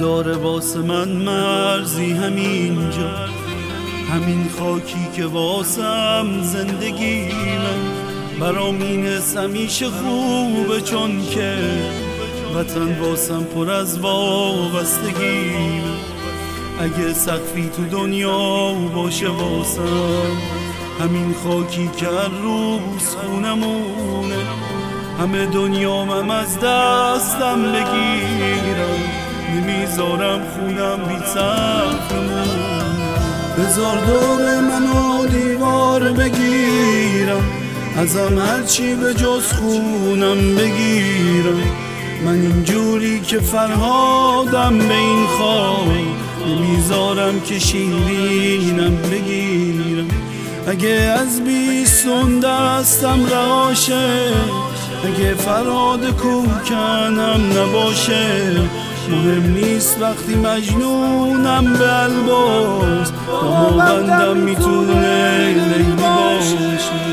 نداره واسه من مرزی همینجا، همین خاکی که واسم زندگیمه. برام این حس همیشه خوبه چون که وطن واسم پر از وابستگیمه. اگه سقفی تو دنیا باشه واسم، همین خاکی که هر روز خونمونه. همه دنیامم از دستم بگیرم، نمیذارم خونم بی سقف بمونه. بذار دور منو دیوار بگیرم، ازم هرچی به جز خونم بگیرم. من اینجوری که فرهادم به این خاک، نمیذارم که شیرینم بگیرم. اگه از بیستون دستم رهاشه، اگه فرهاد کوکنم نباشه، مهم نیست وقتی مجنونم به الباس، دماغندم میتونه لیلی باشه.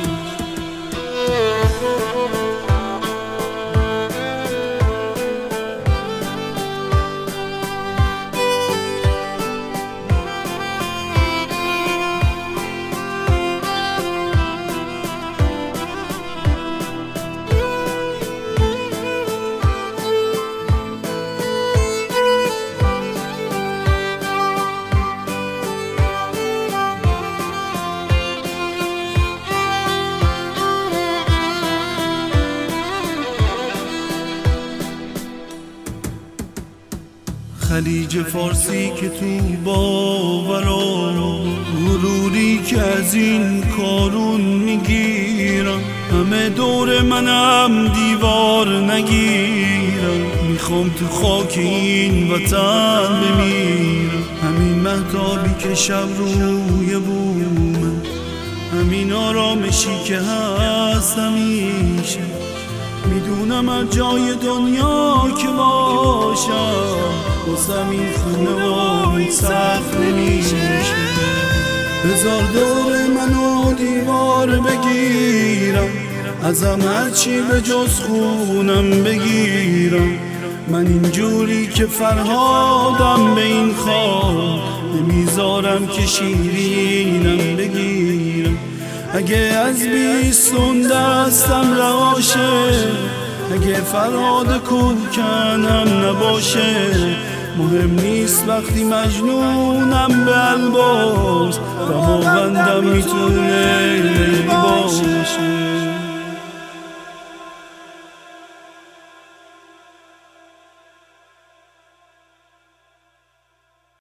خلیج فارسی که تو باورا، غروری که از این کارون میگیرم. همه دور منم دیوار نگیرم، میخوام تو خاک این وطن بمیرم. همین مهتابی که شب روی بومه، همین آرامشی که هست همیشه. میدونم هر جای دنیا که باشم، واسم این خونه و سخت نمیشه. بذار دور منو دیوار بگیرم، ازم هرچی به جز خونم بگیرم. من اینجوری که فرهادم به این خاک، نمیذارم که شیرینم بگیرم. اگه از بیستون دستم رهاشه، اگه فرهاد کوکنم نباشه، مهم نیست وقتی مجنونم به الباس، دماغندم میتونه